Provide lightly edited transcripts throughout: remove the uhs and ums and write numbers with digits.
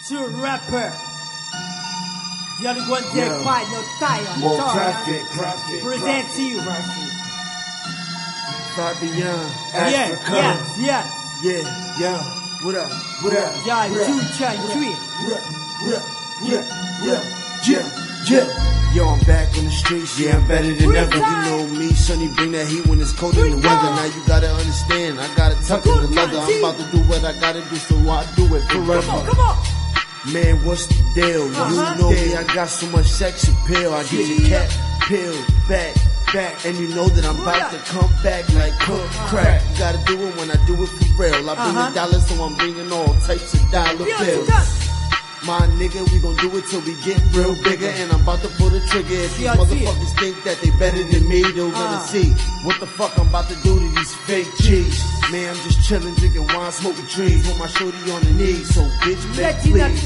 True rapper. The only one that fight, no tire. More traffic. Present to you. Fabian, Africa. Yeah. What up? Yeah, 2 Chain 3. Yo, I'm back on the streets, yeah, I'm better than ever. You know me, Sonny, bring that heat when it's cold in the weather. Now you gotta understand, I gotta tuck in the leather. I'm about to do what I gotta do, so I do it forever. Come on. Man, what's the deal? You know me, I got so much sex appeal. I get your cat peeled back. And you know that I'm about to come back like cook crack. You gotta do it when I do it for real. I bring the dollars, so I'm bringing all types of dollar bills. My nigga, we gon' do it till we get real bigger. And I'm about to pull the trigger. If these motherfuckers think that they better than me, they're gonna see what the fuck I'm about to do to these fake G's. Man, I'm just chillin', drinking wine, smoking trees with my shorty on the knees. So bitch, man, please.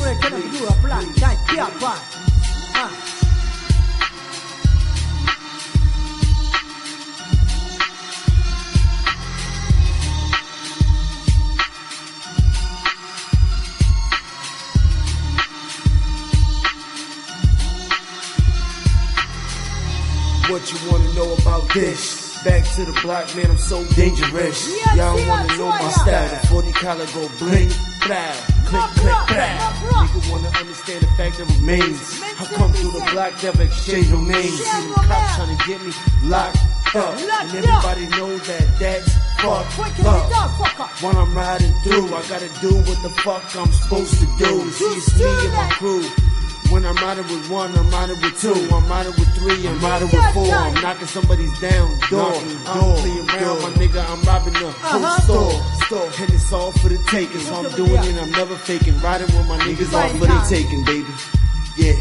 What you wanna know about this? Back to the block, man, I'm so dangerous. Y'all wanna know my style. The 40 caliber go bling, blah, click, blah. Nigga wanna understand the fact that it means I come through the block, never exchange no names. See them cops trying to get me locked up, and everybody know that that's fucked up. When I'm riding through, I gotta do what the fuck I'm supposed to do. See, it's me and my crew. When I'm riding with 1, I'm riding with 2, I'm riding with 3, I'm riding with 4. I'm knocking somebody's down door. I don't play around, my nigga, I'm robbing the whole store. And it's all for the taking, so I'm doing it, I'm never faking. Riding with my niggas, all for the taking, baby. Yeah.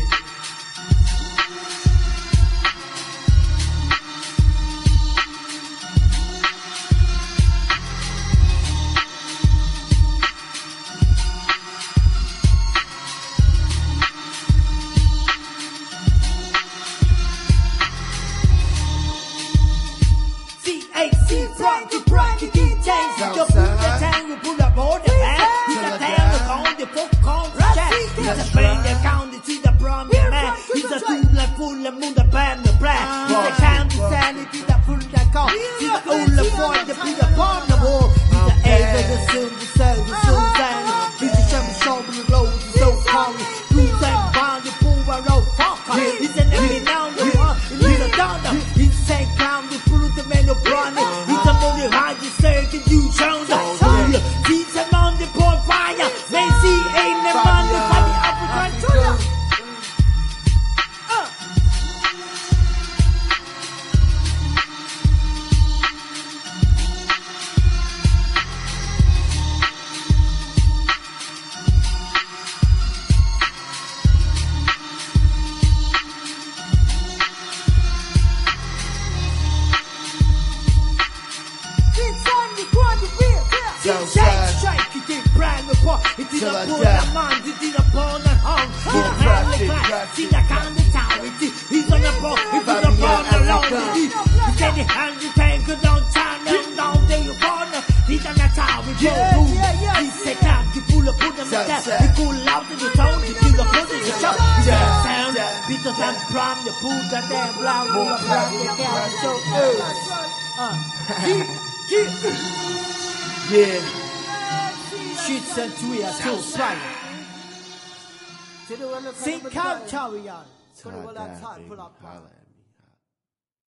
Rocky DJs, you put the tank, you pull up all the back. He's a tank, on the folk, on the chat. He's a bang, the count, it's the promise man. He's a tool, like full of moon, the band, the black. He's a count, the sanity, the full, the count. He's a old, the boy, the big upon the wall. He's the air, the soon, the soul, the soul, the he's a shabby show, the road, the so calm. Who's that bound, the pool, the road, fuck. He's an enemy now, the one, he's a downer. He's a clown, the pull the man, the brand. I just say that you sound like he's a man the bonfire. They see ain't the man the funny African toilet. Strike, you get brand new pop. It is a pull a man, it is a pawn and home. He's a family class, he's a kind of town. He's on the ball, he's on the ball alone. He said the hand you take a long time, and down there you corner. He's on the town with your room. He's a town, you pull a put him down. You cool out in the town, you pull a put in the shop. He's a sound, Peter Sam Pram, you pull the damn blown, you a pram, you can't show. Yeah. Shoots and we are so fire. Think out, Tawian.